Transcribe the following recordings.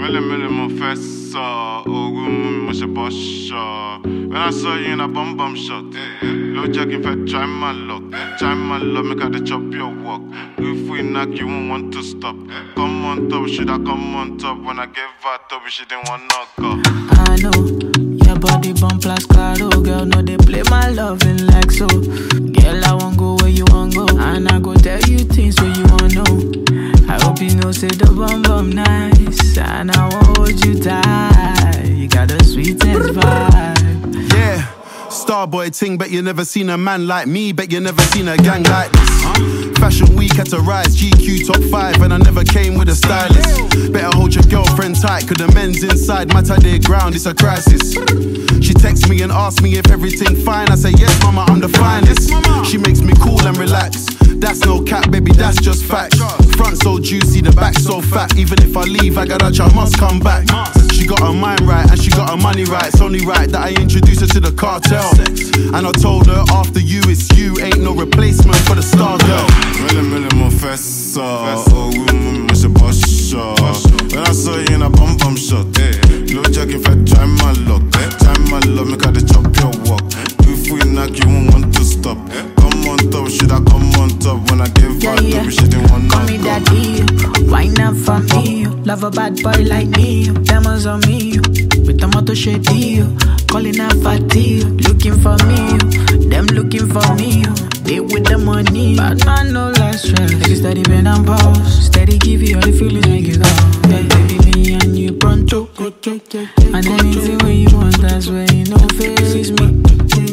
Mille mon fessa, ogun mo se bosha. When I saw you in a bum shot, low jacking fat try my luck, make her chop your walk. If we knock, you won't want to stop. Come on top, should I come on top? When I gave her top, she didn't want knock up. I know your body bump like claro, girl. No, they play my loving like so. Girl, I won't go where you won't go, and I go tell you things where you won't know. I hope you know, say the bum nice, and I won't hold you tight. You got the sweetest vibe. Yeah, Starboy ting, bet you never seen a man like me, bet you never seen a gang like this. Fashion week had to rise, GQ top 5, and I never came with a stylist. Better hold your girlfriend tight, cause the men's inside matter their ground, it's a crisis. She texts me and asks me if everything fine, I say yes mama, I'm the finest. She makes me cool and relax, that's no cap baby, that's just facts. Front so juicy, the back so fat, even if I leave I got I must come back. She got her mind right and she got her money right, it's only right that I introduce her to the cartel. And I told her after you it's you, ain't no replacement for the star girl. Mille mon fessa, ogun mo se bosha. When I saw you in a bum shot, low jacking fat try my luck, make her chop your walk. If we knock, you won't want to stop. Come on top, should I come on top? When I gave her top, she didn't want to call me daddy, wine up for me. Love a bad boy like me, diamonds on me. With the motor shady, calling her fatty. Looking for me, them looking for me. They with the money, but man no less stress. Like steady bend and pause, steady give you all the feelings make you go. Yeah, baby, me and you pronto. And anything when you want, that's where you know face me.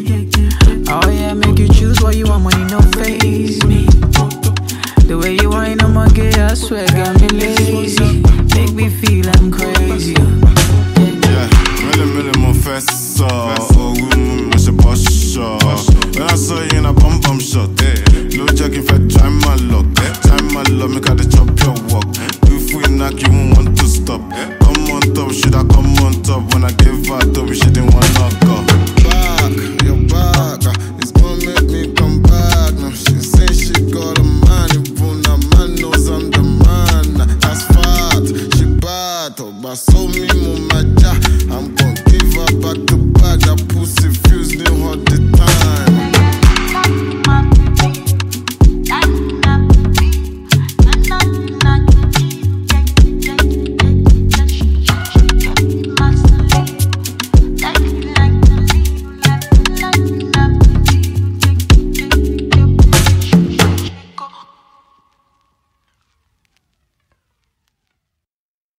Oh yeah, make you choose what you want, money no face me. The way you whine, I'm okay, I swear, got me lazy. Make me feel I'm crazy. Yeah, mille mon fessa, ogun mo se bosha. When I saw you in a bum shot, low jacking fat try my luck, make her chop your walk. If we knock, you won't want to stop. Come on top, should I come on top? When I gave her top, she didn't want to knock up. Back, you're back, it's gonna make me come back. Now she say she got a man, even a man knows I'm the man. That's fat, she bad, but so me mumaja. I'm